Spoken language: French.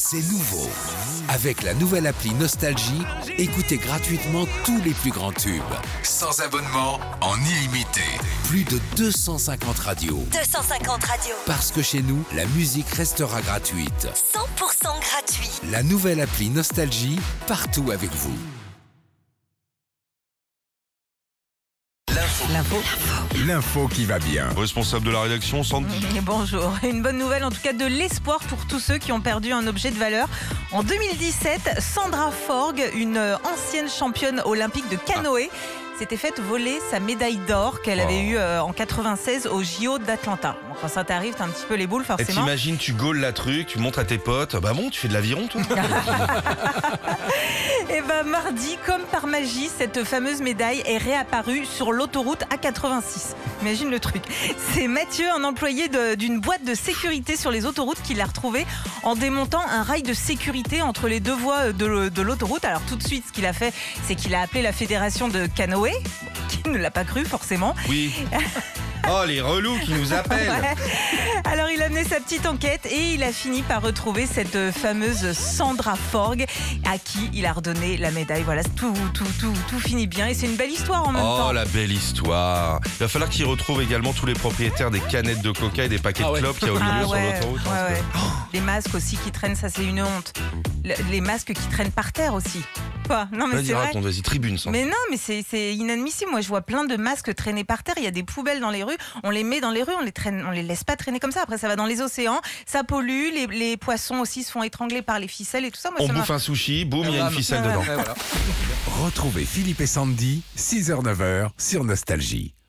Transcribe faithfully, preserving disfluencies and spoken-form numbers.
C'est nouveau. Avec la nouvelle appli Nostalgie, écoutez gratuitement tous les plus grands tubes. Sans abonnement, en illimité. Plus de deux cent cinquante radios. deux cent cinquante radios. Parce que chez nous, la musique restera gratuite. cent pour cent gratuit. La nouvelle appli Nostalgie, partout avec vous. L'info. L'info qui va bien. Responsable de la rédaction, Sandy. Et bonjour. Une bonne nouvelle, en tout cas de l'espoir pour tous ceux qui ont perdu un objet de valeur. En deux mille dix-sept, Sandra Forgue, une ancienne championne olympique de canoë, s'était faite voler sa médaille d'or qu'elle avait Oh. eue euh, en quatre-vingt-seize aux J O d'Atlanta. Bon, quand ça t'arrive, t'as un petit peu les boules Et forcément. t'imagines, tu gaules la truc, tu montres à tes potes. Bah bon, tu fais de l'aviron, toi. Et ben mardi, comme par magie, cette fameuse médaille est réapparue sur l'autoroute A quatre-vingt-six. Imagine le truc. C'est Mathieu, un employé de- d'une boîte de sécurité sur les autoroutes, qui l'a retrouvée en démontant un rail de sécurité entre les deux voies de, le- de l'autoroute. Alors tout de suite, ce qu'il a fait, c'est qu'il a appelé la fédération de canoë, qui ne l'a pas cru forcément. Oui. Oh, les relous qui nous appellent. Ouais. Alors il a mené sa petite enquête et il a fini par retrouver cette fameuse Sandra Forgue, à qui il a redonné la médaille. Voilà, tout, tout, tout, tout finit bien et c'est une belle histoire en même Oh, temps. la belle histoire. Il va falloir qu'ils retrouvent également tous les propriétaires des canettes de coca et des paquets de clopes qu'il y a au milieu Ah sur ouais, l'autoroute. ouais, hein, ouais. parce Les masques aussi qui traînent, ça c'est une honte. Le- les masques qui traînent par terre aussi. Quoi? Non que- mais Vas-y, c'est vrai. raconte, vas-y, tribune, Sandy. Mais non, mais c'est, c'est inadmissible. Moi, je vois plein de masques traînés par terre. Il y a des poubelles dans les rues. On les met dans les rues, on les traîne, on les laisse pas traîner comme ça. Après, ça va dans les océans, ça pollue. Les, les poissons aussi se font étrangler par les ficelles et tout ça. Moi, On ça bouffe m'a- un sushi, boum, il y a une ficelle Ah, dedans. ouais. Retrouvez Philippe et Sandy, six heures neuf heures sur Nostalgie.